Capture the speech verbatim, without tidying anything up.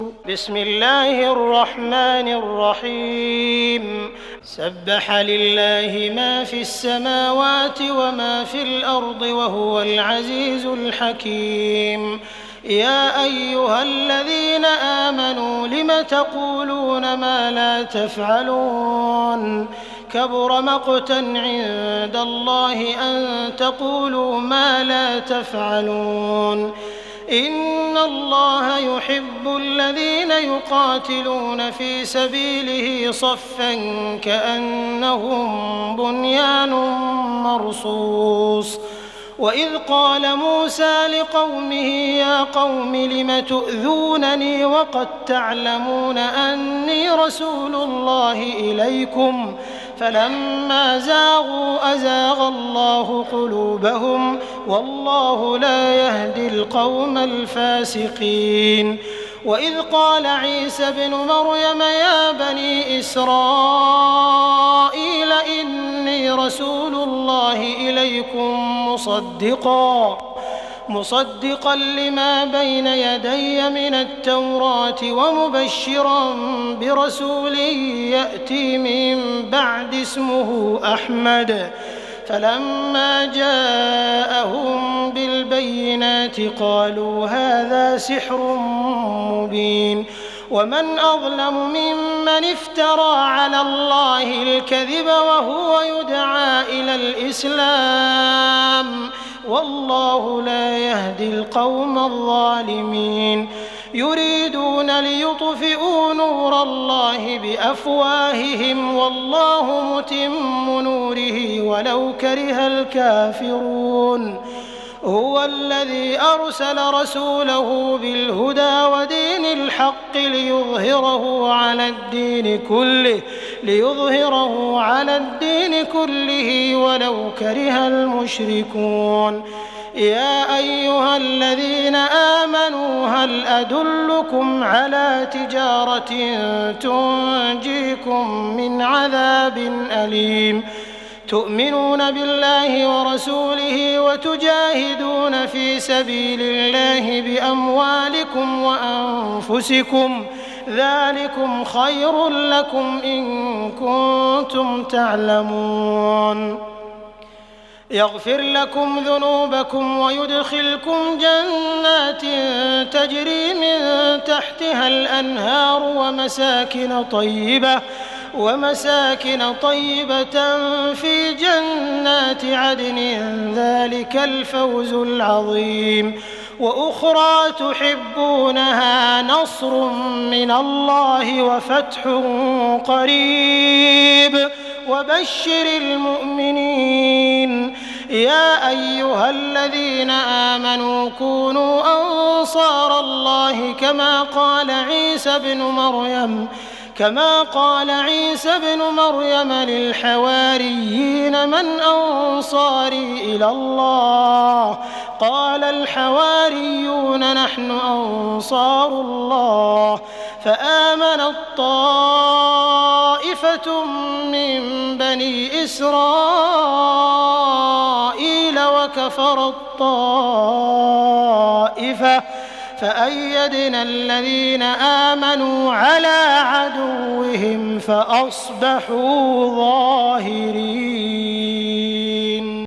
بسم الله الرحمن الرحيم سبح لله ما في السماوات وما في الأرض وهو العزيز الحكيم يا أيها الذين آمنوا لم تقولون ما لا تفعلون كبر مقتا عند الله أن تقولوا ما لا تفعلون إن الله يحب الذين يقاتلون في سبيله صفا كأنهم بنيان مرصوص وإذ قال موسى لقومه يا قوم لم تؤذونني وقد تعلمون أني رسول الله إليكم فلما زاغوا أزاغ الله قلوبهم والله لا يهدي القوم الفاسقين وإذ قال عيسى ابن مريم يا بني إسرائيل إني رسول الله إليكم مصدقا مصدقا لما بين يدي من التوراة ومبشرا برسول يأتي من بعد اسمه أحمد فلما جاءهم بالبينات قالوا هذا سحر مبين ومن أظلم ممن افترى على الله الكذب وهو يدعى إلى الإسلام والله لا يهدي القوم الظالمين يريدون ليطفئوا نور الله بأفواههم والله متم نوره ولو كره الكافرون هو الذي أرسل رسوله بالهدى ودين الحق ليظهره على الدين كله ليظهره على الدين كله ولو كره المشركون يا أيها الذين آمنوا هل أدلكم على تجارة تنجيكم من عذاب أليم تؤمنون بالله ورسوله وتجاهدون في سبيل الله بأموالكم وأنفسكم ذلكم خير لكم إن كنتم تعلمون يغفر لكم ذنوبكم ويدخلكم جنات تجري من تحتها الأنهار ومساكن طيبة ومساكن طيبة في جنات عدن ذلك الفوز العظيم وأخرى تحبونها نصر من الله وفتح قريب وبشر المؤمنين يا أيها الذين آمنوا كونوا أنصار الله كما قال عيسى بن مريم كما قال عيسى بن مريم للحواريين من أنصاري إلى الله قال الحواريون نحن أنصار الله فآمنت طائفة من بني إسرائيل وكفرت طائفة فأيدنا الذين آمنوا على عدوهم فأصبحوا ظاهرين.